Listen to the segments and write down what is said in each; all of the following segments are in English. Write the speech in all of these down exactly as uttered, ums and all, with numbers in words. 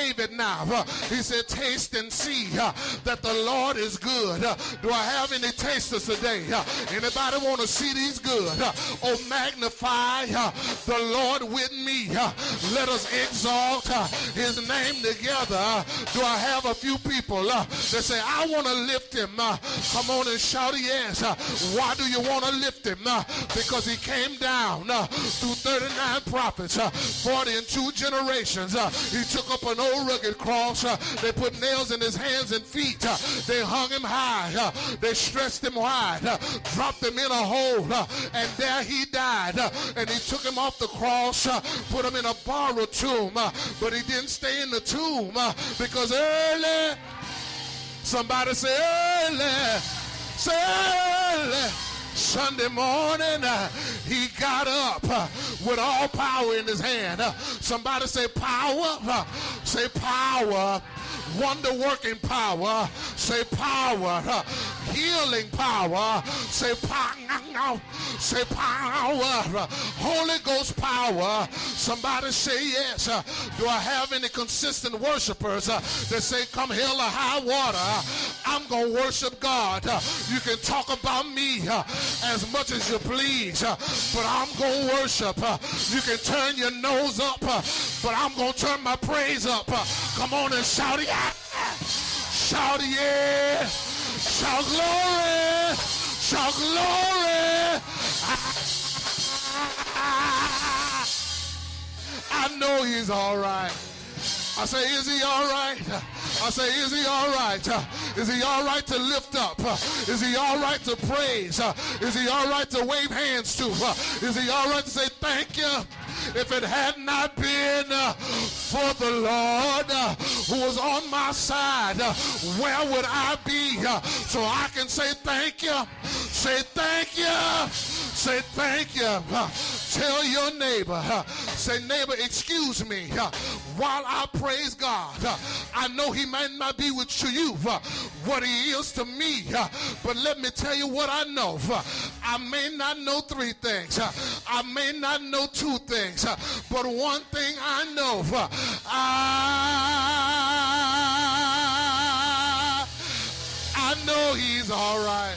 David now. Uh, he said, taste and see uh, that the Lord is good. Uh, do I have any tasters today? Uh, anybody want to see these good? Uh, oh, magnify uh, the Lord with me. Uh, let us exalt uh, his name together. Uh, do I have a few people uh, that say, I want to lift him? Uh, come on and shout yes. Uh, why do you want to lift him? Uh, because he came down uh, through thirty-nine prophets, uh, forty and two generations. Uh, he took up an old rugged cross. Uh, they put nails in his hands and feet. Uh, they hung him high. Uh, they stretched him wide. Uh, dropped him in a hole. Uh, and there he died. Uh, and he took him off the cross, uh, put him in a borrowed tomb. Uh, but he didn't stay in the tomb uh, because early, somebody say early, say early, Sunday morning, uh, he got up uh, with all power in his hand. Uh, somebody say power, uh, say power, wonder-working power, say power, uh, healing power, say power, say power, uh, Holy Ghost power. Somebody say yes. Uh, do I have any consistent worshipers uh, that say, come hell or high water, uh, I'm going to worship God. Uh, you can talk about me uh, as much as you please, uh, but I'm going to worship. Uh, you can turn your nose up, uh, but I'm going to turn my praise up. Uh, come on and shout it out. Shout yeah. Shout glory. Shout glory. I know he's all right. I say, is he all right? I say, is he all right? Is he all right to lift up? Is he all right to praise? Is he all right to wave hands to? Is he all right to say thank you? If it had not been for the Lord who was on my side, where would I be? So I can say thank you. Say thank you. Say thank you. Tell your neighbor. Say, neighbor, excuse me while I praise God. I know he might not be with you what he is to me, but let me tell you what I know. I may not know three things. I may not know two things, but one thing I know. I, I know he's all right.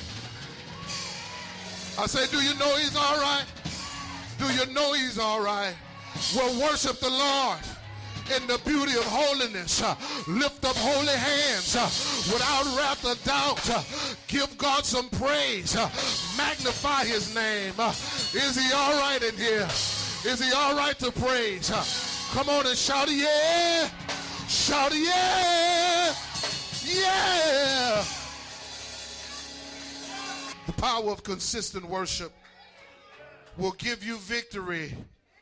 I say, do you know he's all right? Do you know he's all right? Well, worship the Lord in the beauty of holiness. Uh, lift up holy hands uh, without wrath or doubt. Uh, give God some praise. Uh, magnify his name. Uh, is he all right in here? Is he all right to praise? Uh, come on and shout yeah. Shout yeah. Yeah. The power of consistent worship will give you victory.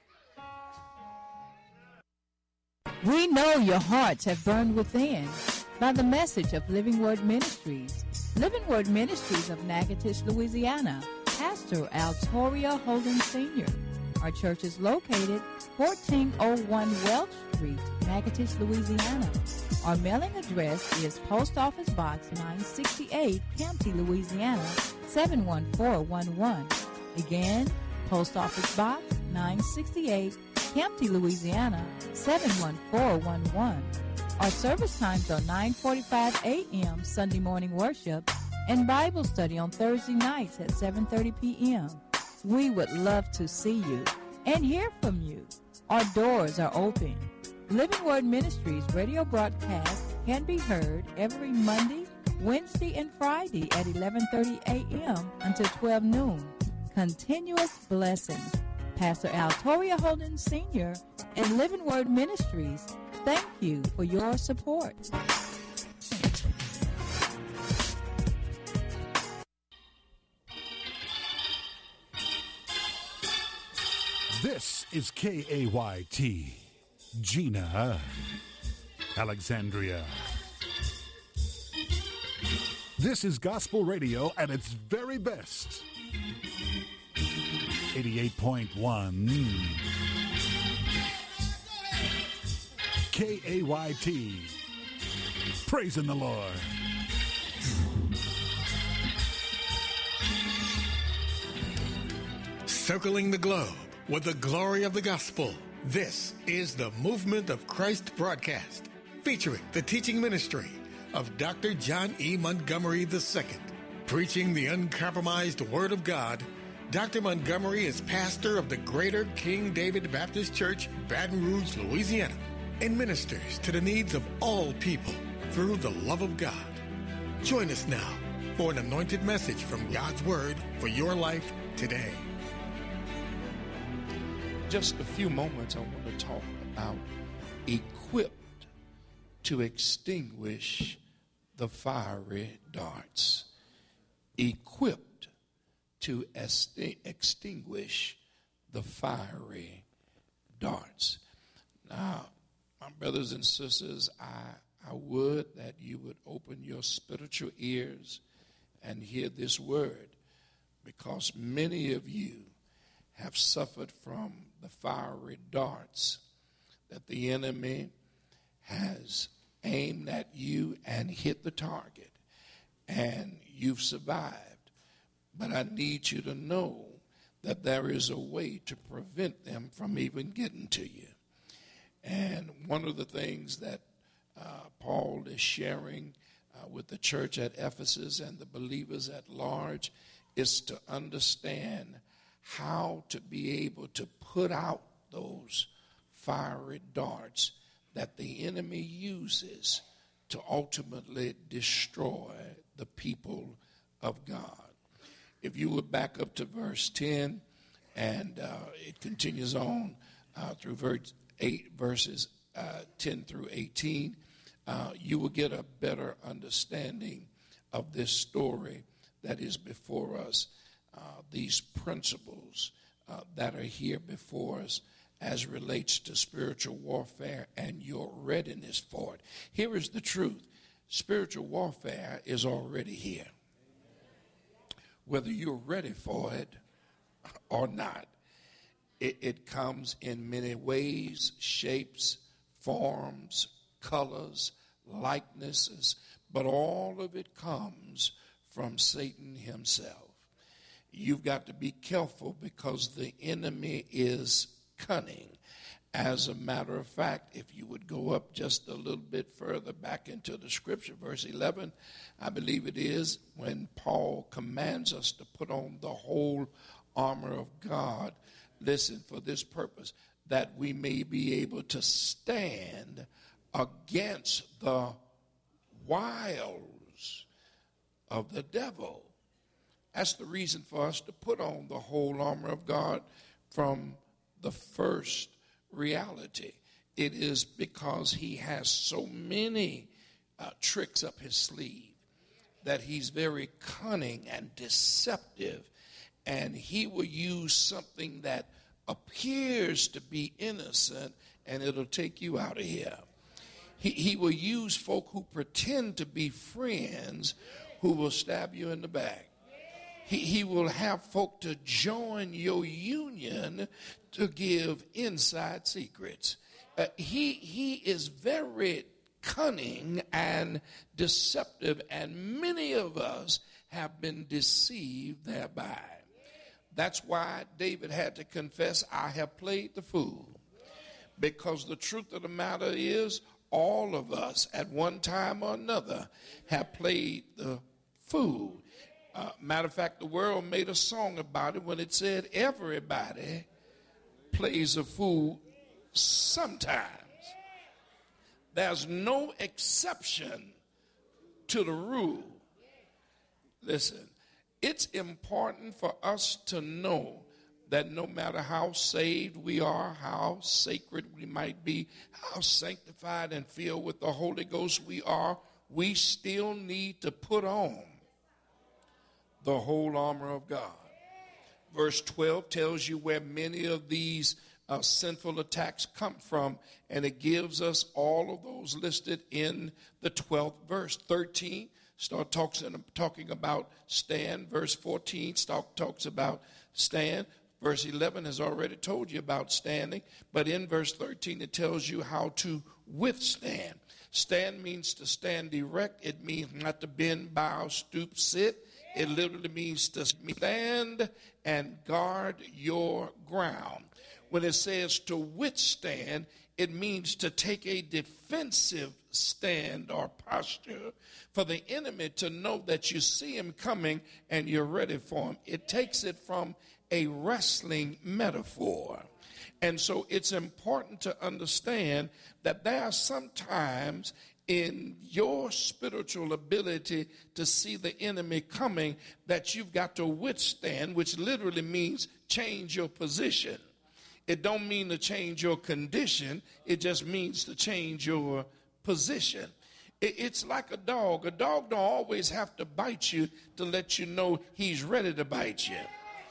We know your hearts have burned within by the message of Living Word Ministries. Living Word Ministries of Natchitoches, Louisiana. Pastor Altoria Holden Senior Our church is located fourteen oh one Welch Street, Natchitoches, Louisiana. Our mailing address is Post Office Box nine sixty-eight, Campty, Louisiana, seven one four one one. Again, Post Office Box nine sixty-eight, Campty, Louisiana, seven one four one one. Our service times are nine forty-five a.m. Sunday morning worship and Bible study on Thursday nights at seven thirty p.m. We would love to see you and hear from you. Our doors are open. Living Word Ministries radio broadcast can be heard every Monday, Wednesday, and Friday at eleven thirty a.m. until twelve noon. Continuous blessings. Pastor Altoria Holden Senior and Living Word Ministries, thank you for your support. This is K A Y T, Gina, Alexandria. This is gospel radio at its very best. eighty-eight point one K A Y T, praising the Lord. Circling the globe with the glory of the gospel. This is the Movement of Christ broadcast. featuring the teaching ministry of Doctor John E. Montgomery the Second. Preaching the uncompromised Word of God, Doctor Montgomery is pastor of the Greater King David Baptist Church, Baton Rouge, Louisiana, and ministers to the needs of all people through the love of God. Join us now for an anointed message from God's Word for your life today. Just a few moments, I want to talk about equipped to extinguish the fiery darts. Equipped to esti- extinguish the fiery darts. Now, my brothers and sisters, I, I would that you would open your spiritual ears and hear this word, because many of you have suffered from the fiery darts that the enemy has aimed at you and hit the target, and you've survived. But I need you to know that there is a way to prevent them from even getting to you. And one of the things that uh, Paul is sharing uh, with the church at Ephesus and the believers at large is to understand how to be able to put out those fiery darts that the enemy uses to ultimately destroy the people of God. If you would back up to verse ten, and uh, it continues on uh, through verse eight, verses uh, ten through eighteen, uh, you will get a better understanding of this story that is before us, uh, these principles uh, that are here before us as relates to spiritual warfare and your readiness for it. Here is the truth. Spiritual warfare is already here. Whether you're ready for it or not, it, it comes in many ways, shapes, forms, colors, likenesses, but all of it comes from Satan himself. You've got to be careful because the enemy is cunning. As a matter of fact, if you would go up just a little bit further back into the scripture, verse eleven, I believe it is, when Paul commands us to put on the whole armor of God, listen, for this purpose, that we may be able to stand against the wiles of the devil. That's the reason for us to put on the whole armor of God from the first reality. It is because he has so many uh, tricks up his sleeve that he's very cunning and deceptive, and he will use something that appears to be innocent and it'll take you out of here. He, he will use folk who pretend to be friends who will stab you in the back. He, he will have folk to join your union to give inside secrets. Uh, he, he is very cunning and deceptive, and many of us have been deceived thereby. That's why David had to confess, I have played the fool. Because the truth of the matter is, all of us at one time or another have played the fool. Uh, matter of fact, the world made a song about it when it said everybody plays a fool sometimes. There's no exception to the rule. Listen, it's important for us to know that no matter how saved we are, how sacred we might be, how sanctified and filled with the Holy Ghost we are, we still need to put on the whole armor of God. Verse twelve tells you where many of these uh, sinful attacks come from, and it gives us all of those listed in the twelfth verse. thirteen start talks in, talking about stand. Verse fourteen start, talks about stand. Verse eleven has already told you about standing, but in verse thirteen it tells you how to withstand. Stand means to stand erect. It means not to bend, bow, stoop, sit. It literally means to stand and guard your ground. When it says to withstand, it means to take a defensive stand or posture for the enemy to know that you see him coming and you're ready for him. It takes it from a wrestling metaphor. And so it's important to understand that there are some times in your spiritual ability to see the enemy coming that you've got to withstand, which literally means change your position. It don't mean to change your condition. It just means to change your position. It's like a dog. A dog don't always have to bite you to let you know he's ready to bite you.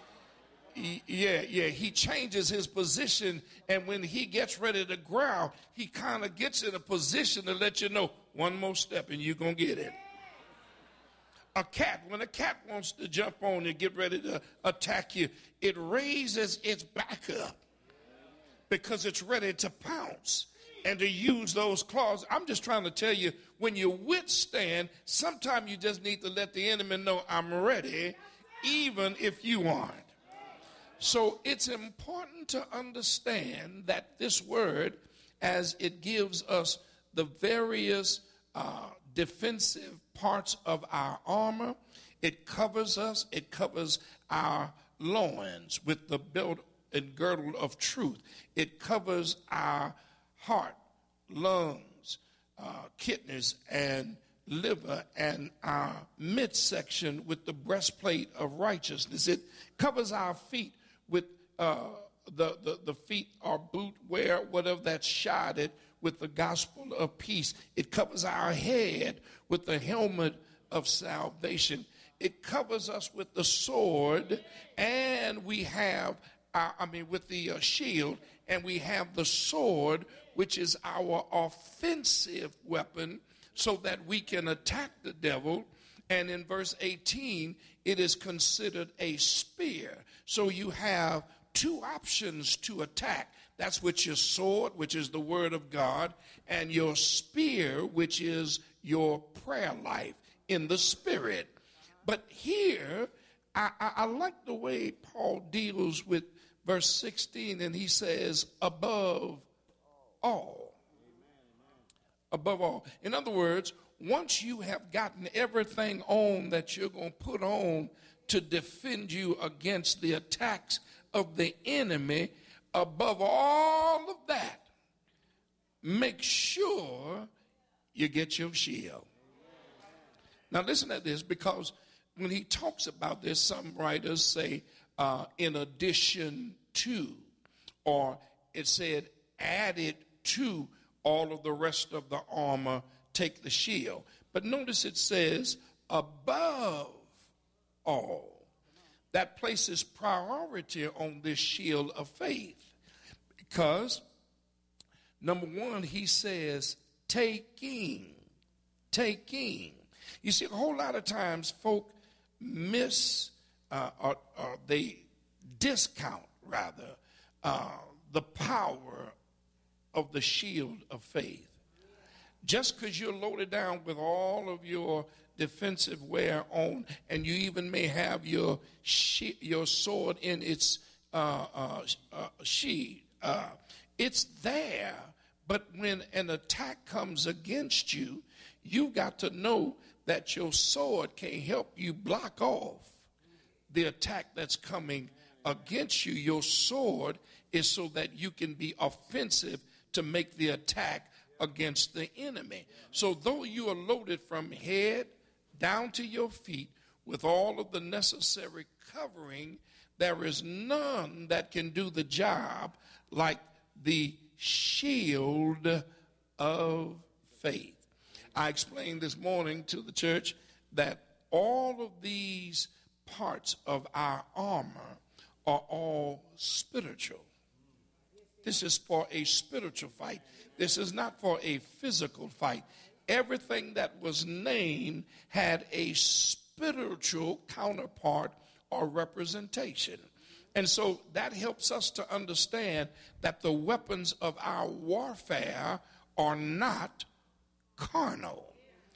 Yeah, yeah, he changes his position, and when he gets ready to growl, he kind of gets in a position to let you know one more step and you're going to get it. A cat, when a cat wants to jump on you, get ready to attack you, it raises its back up because it's ready to pounce and to use those claws. I'm just trying to tell you, when you withstand, sometimes you just need to let the enemy know I'm ready, even if you aren't. So it's important to understand that this word, as it gives us the various uh, defensive parts of our armor, it covers us, it covers our loins with the belt and girdle of truth. It covers our heart, lungs, uh, kidneys, and liver, and our midsection with the breastplate of righteousness. It covers our feet with uh, the, the, the feet or boot wear, whatever that's shodded with the gospel of peace. It covers our head with the helmet of salvation. It covers us with the sword, and we have, our, I mean, with the uh, shield, and we have the sword, which is our offensive weapon, so that we can attack the devil. And in verse eighteen, it is considered a spear. So you have two options to attack. That's with your sword, which is the word of God, and your spear, which is your prayer life in the spirit. But here, I, I, I like the way Paul deals with verse sixteen, and he says, above all. Above all. In other words, once you have gotten everything on that you're going to put on to defend you against the attacks of the enemy, above all of that, make sure you get your shield. Now listen to this, because when he talks about this, some writers say uh, in addition to, or it said added to all of the rest of the armor, take the shield. But notice it says above all. That places priority on this shield of faith, because number one, he says taking, taking. You see, a whole lot of times folk miss uh, or, or they discount rather uh, the power of the shield of faith. Just because you're loaded down with all of your defensive wear on, and you even may have your she- your sword in its uh, uh, uh, sheath, uh, it's there. But when an attack comes against you, you've got to know that your sword can help you block off the attack that's coming against you. Your sword is so that you can be offensive to make the attack against the enemy. So though you are loaded from head down to your feet with all of the necessary covering, there is none that can do the job like the shield of faith. I explained this morning to the church that all of these parts of our armor are all spiritual. This is for a spiritual fight. This is not for a physical fight. Everything that was named had a spiritual counterpart or representation. And so that helps us to understand that the weapons of our warfare are not carnal,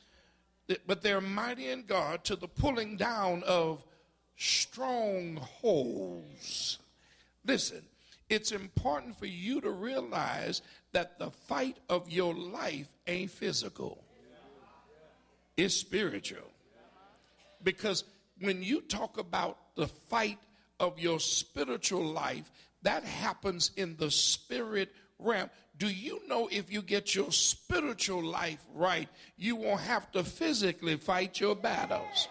but they're mighty in God to the pulling down of strongholds. Listen, It's important for you to realize that the fight of your life ain't physical. It's spiritual. Because when you talk about the fight of your spiritual life, that happens in the spirit realm. Do you know if you get your spiritual life right, you won't have to physically fight your battles?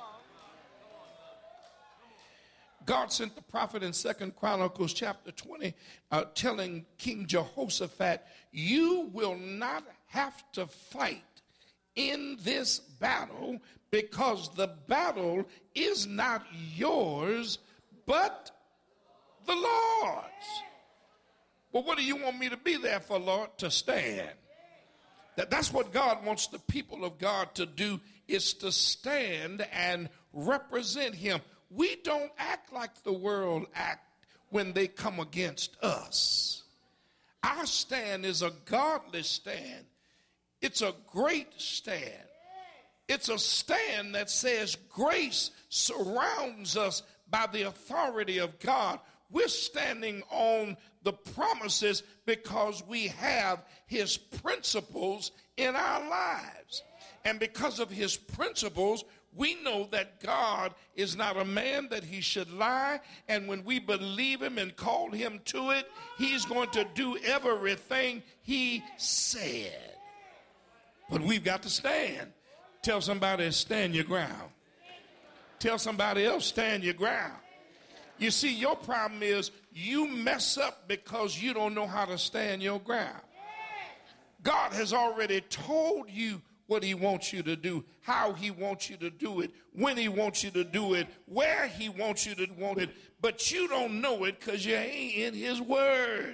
God sent the prophet in Second Chronicles chapter twenty, uh, telling King Jehoshaphat, you will not have to fight in this battle, because the battle is not yours, but the Lord's. Well, what do you want me to be there for, Lord? To stand. That, that's what God wants the people of God to do, is to stand and represent him. We don't act like the world act when they come against us. Our stand is a godly stand. It's a great stand. It's a stand that says grace surrounds us by the authority of God. We're standing on the promises because we have his principles in our lives. And because of his principles, we know that God is not a man that he should lie. And when we believe him and call him to it, he's going to do everything he said. But we've got to stand. Tell somebody, stand your ground. Tell somebody else, stand your ground. You see, your problem is you mess up because you don't know how to stand your ground. God has already told you what he wants you to do, how he wants you to do it, when he wants you to do it, where he wants you to want it, but you don't know it because you ain't in his word.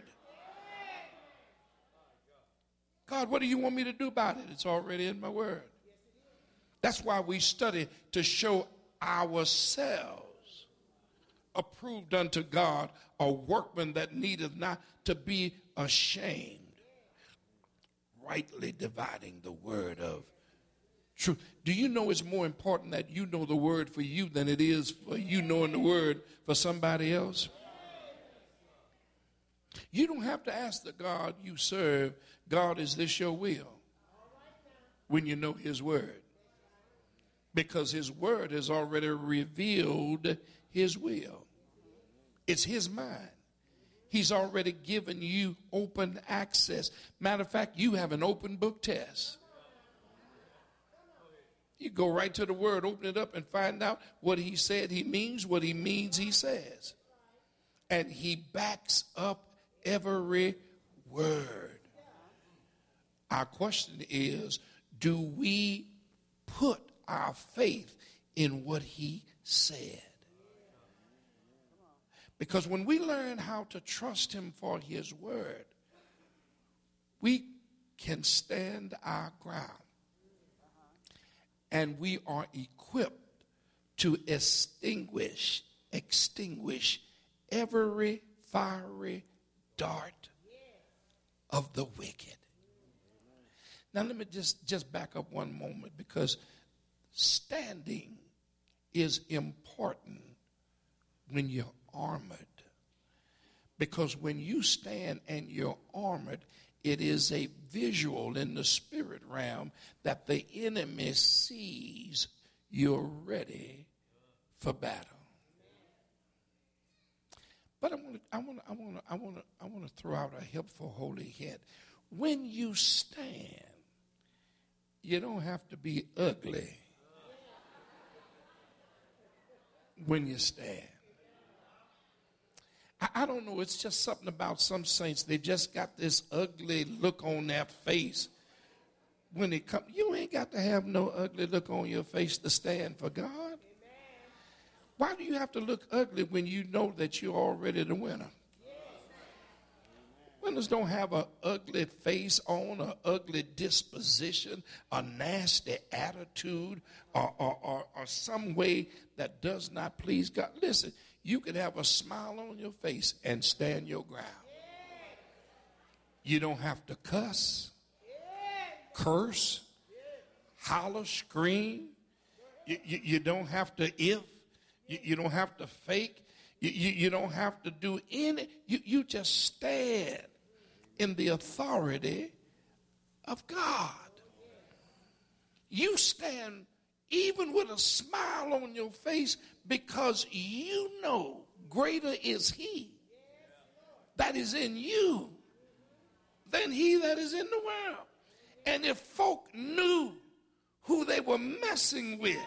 God, what do you want me to do about it? It's already in my word. That's why we study, to show ourselves approved unto God, a workman that needeth not to be ashamed, rightly dividing the word of truth. Do you know it's more important that you know the word for you than it is for you knowing the word for somebody else? You don't have to ask the God you serve, God, is this your will? When you know his word. Because his word has already revealed his will. It's his mind. He's already given you open access. Matter of fact, you have an open book test. You go right to the word, open it up, and find out what he said he means, what he means he says. And he backs up every word. Our question is, do we put our faith in what he said? Because when we learn how to trust him for his word, we can stand our ground. And we are equipped to extinguish, extinguish every fiery dart of the wicked. Now let me just, just back up one moment, because standing is important when you're armored. Because when you stand and you're armored, it is a visual in the spirit realm that the enemy sees you're ready for battle. But I want to, I want to, I want to, I want to, I want to throw out a helpful holy hint. When you stand, you don't have to be ugly when you stand. I, I don't know, it's just something about some saints. They just got this ugly look on their face when it comes. You ain't got to have no ugly look on your face to stand for God. Why do you have to look ugly when you know that you're already the winner? Winners don't have an ugly face on, an ugly disposition, a nasty attitude, or, or, or, or some way that does not please God. Listen, you can have a smile on your face and stand your ground. You don't have to cuss, curse, holler, scream. You, you, you don't have to if. You, you don't have to fake. You, you, you don't have to do any, you, you just stand in the authority of God. You stand even with a smile on your face because you know greater is he that is in you than he that is in the world. And if folk knew who they were messing with,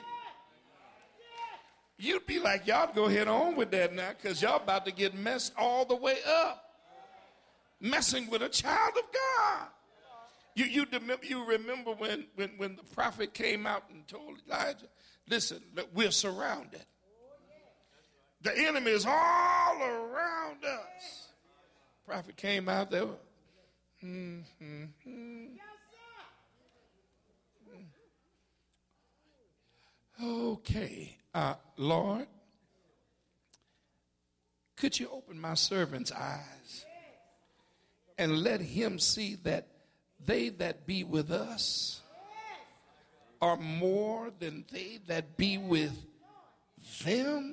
you'd be like, y'all go ahead on with that now, because y'all about to get messed all the way up. Messing with a child of God. You, you, you remember when, when, when the prophet came out and told Elijah, listen, we're surrounded. The enemy is all around us. The prophet came out there. Mm, mm, mm. Okay, uh, Lord, could you open my servant's eyes and let him see that they that be with us are more than they that be with them?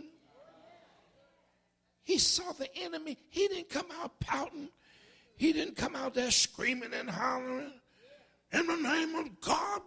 He saw the enemy. He didn't come out pouting. He didn't come out there screaming and hollering. In the name of God.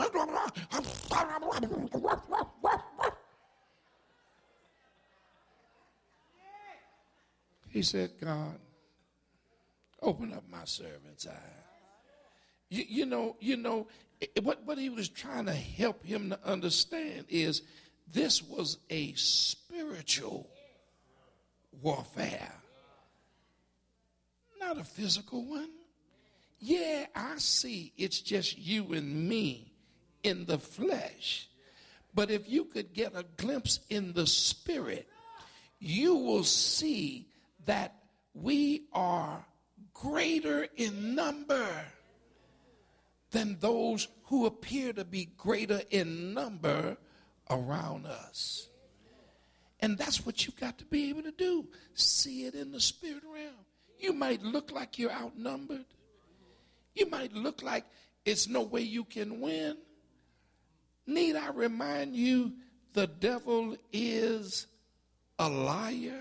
He said, God, open up my servant's eye. You, you know, you know, what, what he was trying to help him to understand is this was a spiritual warfare, not a physical one. Yeah, I see it's just you and me in the flesh. But if you could get a glimpse in the spirit, you will see that we are greater in number than those who appear to be greater in number around us. And that's what you've got to be able to do. See it in the spirit realm. You might look like you're outnumbered. You might look like it's no way you can win. Need I remind you, the devil is a liar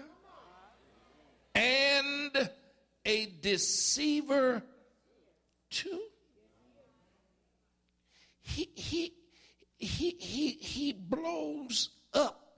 and a deceiver too. He, he, he, he, he blows up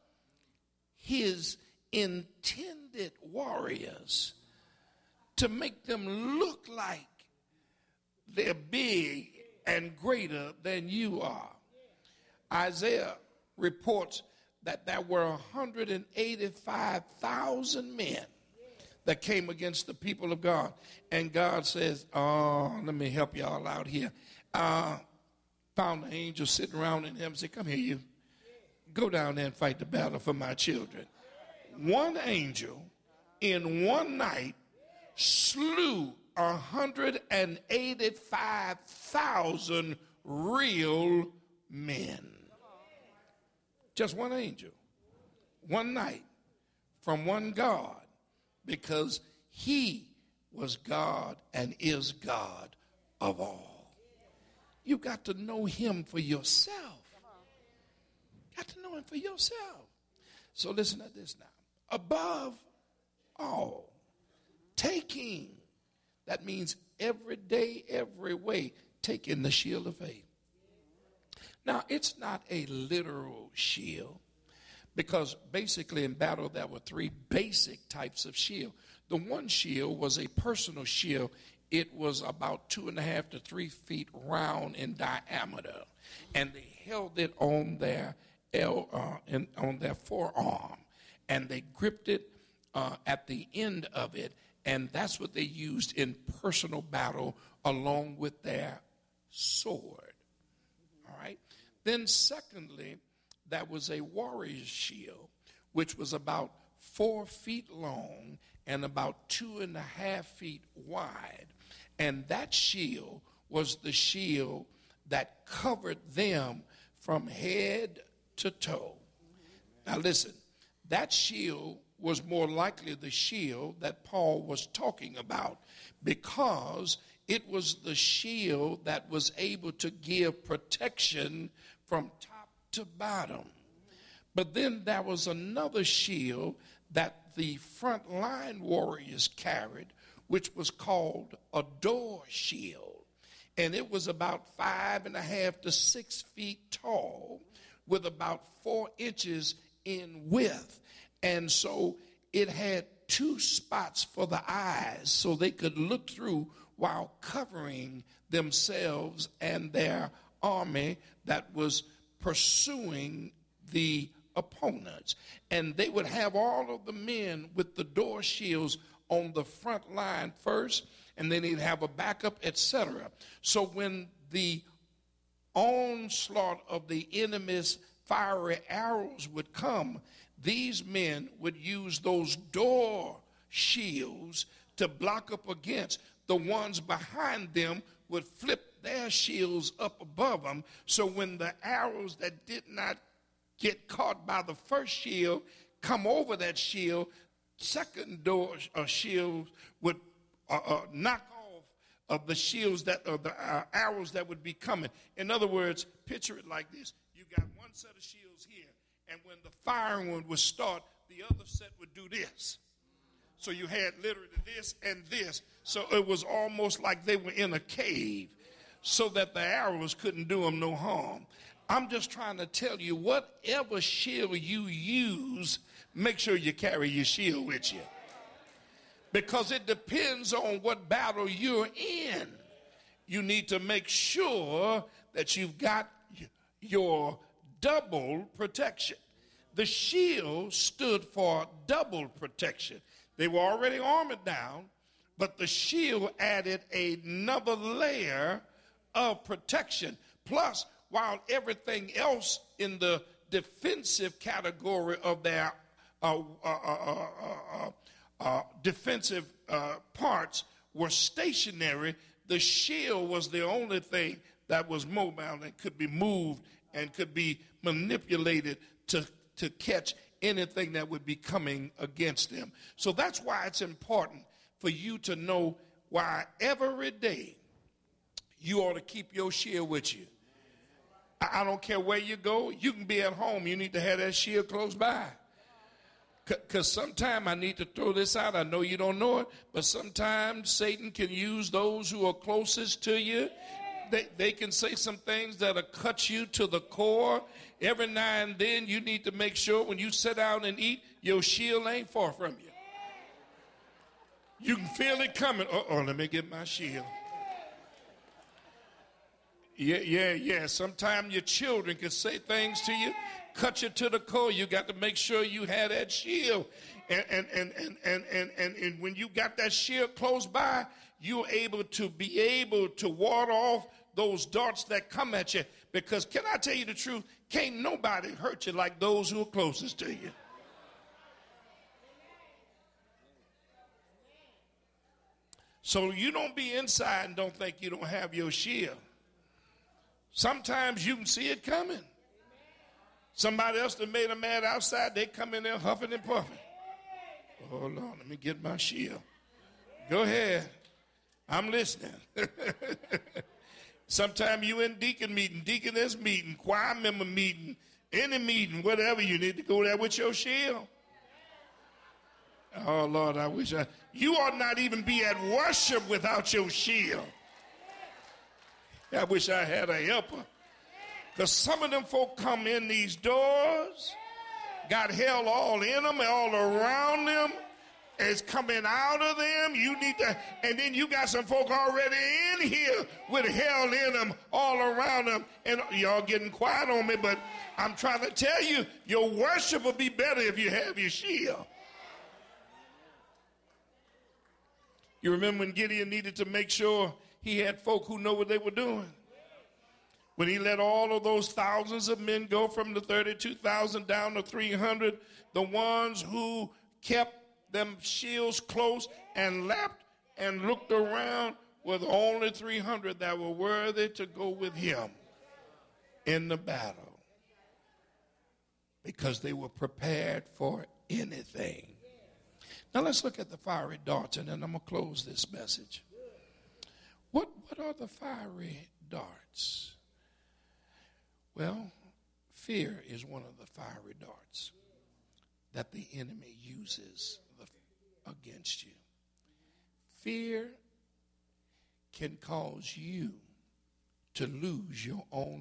his intended warriors to make them look like they're big and greater than you are. Isaiah reports that there were one hundred eighty-five thousand men that came against the people of God. And God says, oh, let me help y'all out here. Uh, found an angel sitting around in him and said, come here, you. Go down there and fight the battle for my children. One angel in one night slew one hundred eighty-five thousand real men. Just one angel, one night, from one God, because he was God and is God of all. You've got to know him for yourself. Got to know him for yourself. So listen to this now. Above all, taking, that means every day, every way, taking the shield of faith. Now, it's not a literal shield, because basically in battle there were three basic types of shield. The one shield was a personal shield. It was about two and a half to three feet round in diameter, and they held it on their el- uh, in, on their forearm, and they gripped it uh, at the end of it, and that's what they used in personal battle along with their sword. All right. Then secondly, there was a warrior's shield, which was about four feet long and about two and a half feet wide. And that shield was the shield that covered them from head to toe. Now listen, that shield was more likely the shield that Paul was talking about, because it was the shield that was able to give protection from top to bottom. But then there was another shield that the front line warriors carried, which was called a door shield. And it was about five and a half to six feet tall with about four inches in width. And so it had two spots for the eyes so they could look through while covering themselves and their army that was pursuing the opponents. And they would have all of the men with the door shields on the front line first, and then they'd have a backup, et cetera. So when the onslaught of the enemy's fiery arrows would come, these men would use those door shields to block up against. The ones behind them would flip their shields up above them. So when the arrows that did not get caught by the first shield come over that shield, second door uh, shield would uh, uh, knock off of the shields that uh, the uh, arrows that would be coming. In other words, picture it like this. You got one set of shields here, and when the firing one would start, the other set would do this. So you had literally this and this. So it was almost like they were in a cave so that the arrows couldn't do them no harm. I'm just trying to tell you, whatever shield you use, make sure you carry your shield with you. Because it depends on what battle you're in. You need to make sure that you've got your double protection. The shield stood for double protection. They were already armored down, but the shield added another layer of protection. Plus, while everything else in the defensive category of their uh, uh, uh, uh, uh, defensive uh, parts were stationary, the shield was the only thing that was mobile and could be moved and could be manipulated to, to catch anything that would be coming against them. So that's why it's important for you to know why every day you ought to keep your shield with you. I, I don't care where you go. You can be at home. You need to have that shield close by. Because sometimes I need to throw this out. I know you don't know it, but sometimes Satan can use those who are closest to you. They, they can say some things that'll cut you to the core. Every now and then you need to make sure when you sit down and eat, your shield ain't far from you. You can feel it coming. Uh-oh, let me get my shield. Yeah, yeah, yeah. Sometimes your children can say things to you, cut you to the core. You got to make sure you have that shield. And, and, and, and, and, and, and, and when you got that shield close by, you're able to be able to ward off those darts that come at you. Because can I tell you the truth? Can't nobody hurt you like those who are closest to you. So you don't be inside and don't think you don't have your shield. Sometimes you can see it coming. Somebody else that made a mad outside, they come in there huffing and puffing. Oh, Lord, let me get my shield. Go ahead. I'm listening. Sometimes you in deacon meeting, deaconess meeting, choir member meeting, any meeting, whatever, you need to go there with your shield. Oh, Lord, I wish I... You ought not even be at worship without your shield. I wish I had a helper. Because some of them folk come in these doors, got hell all in them, all around them. It's coming out of them. You need to, and then you got some folk already in here with hell in them, all around them. And y'all getting quiet on me, but I'm trying to tell you, your worship will be better if you have your shield. You remember when Gideon needed to make sure he had folk who know what they were doing? When he let all of those thousands of men go from the thirty-two thousand down to three hundred, the ones who kept them shields close and lapped and looked around were the only three hundred that were worthy to go with him in the battle because they were prepared for anything. Now let's look at the fiery darts, and then I'm going to close this message. What, what are the fiery darts? Well, fear is one of the fiery darts that the enemy uses against you. Fear can cause you to lose your own